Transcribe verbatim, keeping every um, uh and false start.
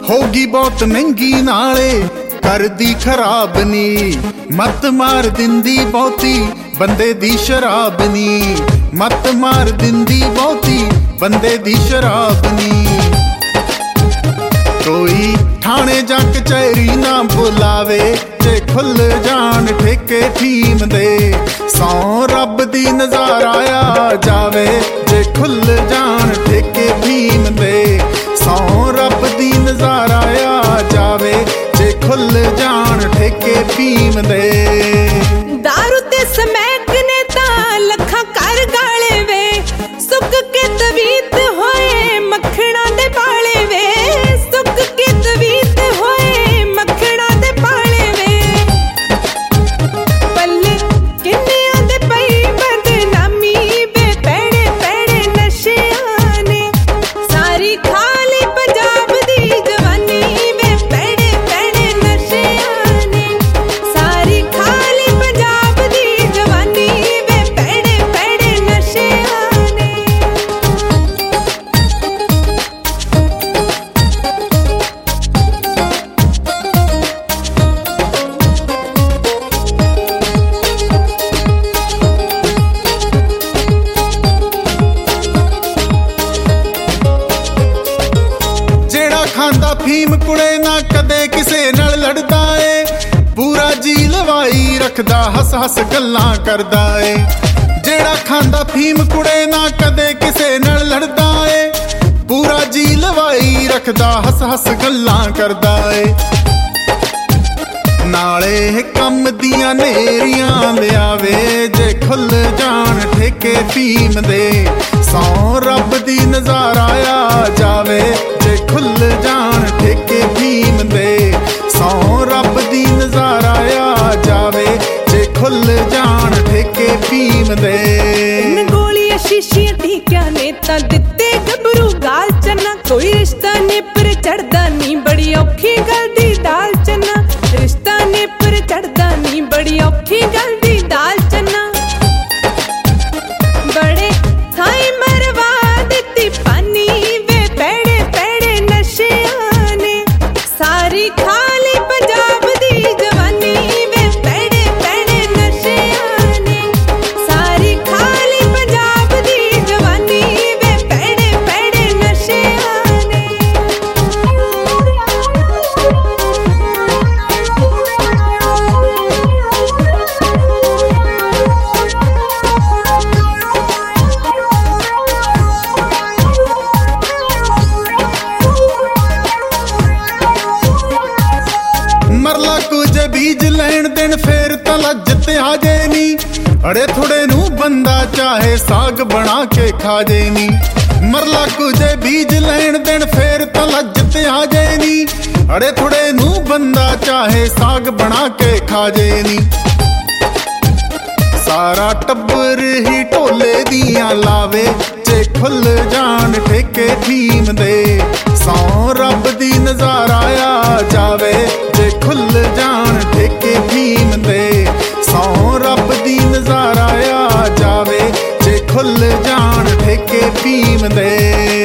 होगी बहुत महंगी नाले करदी खराब नी, मत मार दिंदी बहुती बंदे दी शराब नी, मत मार दिंदी बहुती बंदे दी शराब नी। कोई थाने जा कचहरी ना बुलावे जे खुल जान ठेके फीम दे, सौ रब दी नज़ारा आ जावे जे खुल जान ठेके फीम दे, सौ रब दी नज़ारा आ जावे जे खुल जान ठेके फीम दे। दारू ते समैक ने तां लखां कर गाले वे, सुक के तवीत होए मखणा दे पाले वे, सुक के तवीत होए मखणा दे पाले वे। पल्ले किन्नियां दे पई बदनामी वे पैड़े पैड़े नशियां ने, सारी खाली पंजाब दी जवानी वे पैड़े पैड़े नशियां ने, सारी खाली पंजाब दी जवानी वे पैड़े पैड़े नशियां ने। जेड़ा खांदा फीम कुड़े ना कदे किसे नाल लड़दा ए, पूरा जी लवाई रखदा हस हस गल्लां करदा ए। जेड़ा खांदा फीम कुड़े ना कदे किसे नाल लड़दा ए, पूरा जी लवाई रखदा हस हस गल्लां करदा ए। नाले कम दियां नेरियां लियावे जे खुल जान ठेके फीम दे, सौ रब दी नज़ारा आ जावे जे खुल जान ठेके फीम दे, सौ रब दी नज़ारा आ जावे जे खुल जान ठेके फीम दे। इन गोलियां शीशियां टीकियां ने तां दित्ते गबरू गाल चना, कोई रिश्ता ने पर चढ़दा नी बड़ी औखी गल दी दाल चना, रिश्ता ने पर चढ़दा नी बड़ी औखी गल दी दाल चना। बड़े थाई मरवा दित्ती पानी वे पैड़े पैड़े नशियां ने, सारी खाली पंजाब दी जवानी वे पैड़े पैड़े नशियां ने, सारी खाली पंजाब दी जवानी वे पैड़े पैड़े नशियां ने। मरला कुछ बीज लैन देन फेर तां लज ते आ जे नी, अड़े थोड़े नू बंदा चाहे साग बना के खा जे नी। मरला कुछ बीज लैन देन फेर तां लज ते आ जे नी, अड़े थोड़े नू बंदा चाहे साग बना के खा जे नी। सारा टब्बर ही ढोले दियां लावे जे खुल जान ठेके फीम दे, सौ रब दी नज़ारा आ जावे जे खुल जान ठेके फीम दे, सौ रब दी नज़ारा आ जावे जे खुल जान ठेके फीम दे।